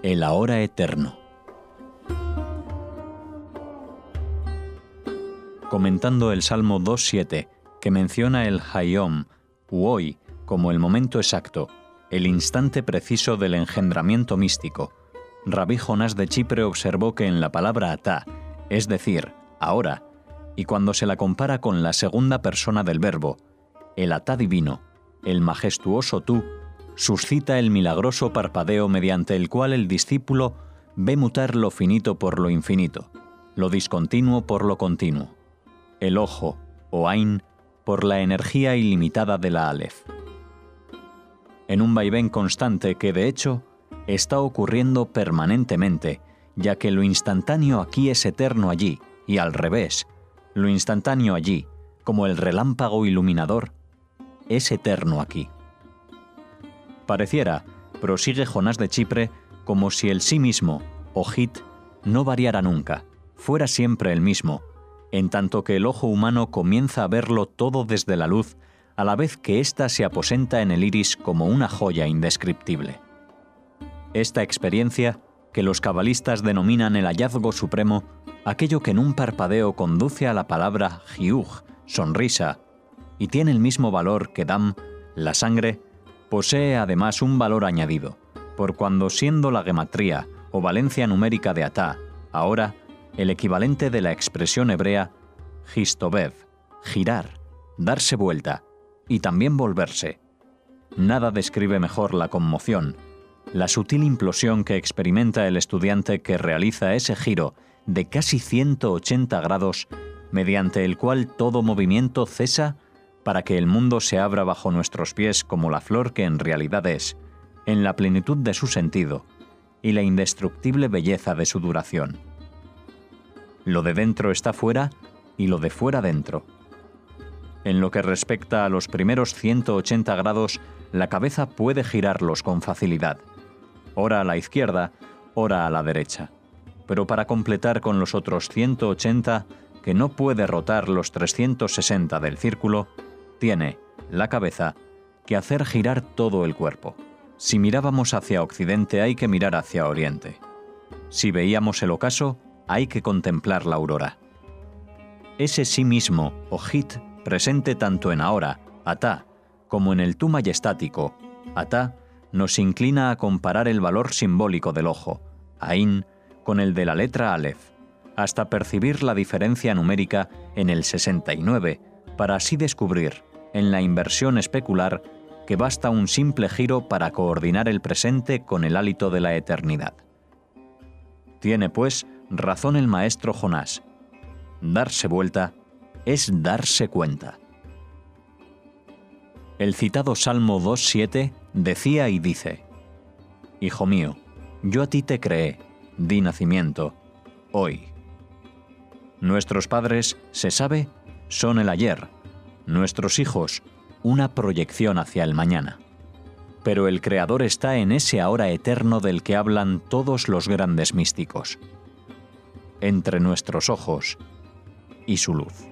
el ahora eterno. Comentando el Salmo 2.7, que menciona el Hayom, u hoy, como el momento exacto, el instante preciso del engendramiento místico, Rabí Jonás de Chipre observó que en la palabra atá, es decir, ahora, y cuando se la compara con la segunda persona del verbo, el atá divino, el majestuoso tú, suscita el milagroso parpadeo mediante el cual el discípulo ve mutar lo finito por lo infinito, lo discontinuo por lo continuo, el ojo, o ain, por la energía ilimitada de la alef. En un vaivén constante que, de hecho, está ocurriendo permanentemente, ya que lo instantáneo aquí es eterno allí, y al revés, lo instantáneo allí, como el relámpago iluminador, es eterno aquí. Pareciera, prosigue Jonás de Chipre, como si el sí mismo, o hit, no variara nunca, fuera siempre el mismo, en tanto que el ojo humano comienza a verlo todo desde la luz, a la vez que ésta se aposenta en el iris como una joya indescriptible. Esta experiencia, que los cabalistas denominan el hallazgo supremo, aquello que en un parpadeo conduce a la palabra jiuj, sonrisa, y tiene el mismo valor que dam, la sangre, posee además un valor añadido, por cuando siendo la gematría o valencia numérica de atá, ahora, el equivalente de la expresión hebrea histobev, girar, darse vuelta, y también volverse. Nada describe mejor la conmoción, la sutil implosión que experimenta el estudiante que realiza ese giro de casi 180 grados, mediante el cual todo movimiento cesa para que el mundo se abra bajo nuestros pies como la flor que en realidad es, en la plenitud de su sentido y la indestructible belleza de su duración. Lo de dentro está fuera y lo de fuera dentro. En lo que respecta a los primeros 180 grados, la cabeza puede girarlos con facilidad, ora a la izquierda, ora a la derecha. Pero para completar con los otros 180, que no puede rotar los 360 del círculo, tiene, la cabeza, que hacer girar todo el cuerpo. Si mirábamos hacia occidente hay que mirar hacia oriente. Si veíamos el ocaso, hay que contemplar la aurora. Ese sí mismo, o hit, presente tanto en ahora, atá, como en el tú majestático, atá, nos inclina a comparar el valor simbólico del ojo, ain, con el de la letra alef, hasta percibir la diferencia numérica en el 69, para así descubrir, en la inversión especular, que basta un simple giro para coordinar el presente con el hálito de la eternidad. Tiene, pues, razón el maestro Jonás. Darse vuelta es darse cuenta. El citado Salmo 2.7 decía y dice: Hijo mío, yo a ti te creé, di nacimiento, hoy. Nuestros padres, se sabe, son el ayer, nuestros hijos, una proyección hacia el mañana. Pero el Creador está en ese ahora eterno del que hablan todos los grandes místicos, entre nuestros ojos y su luz.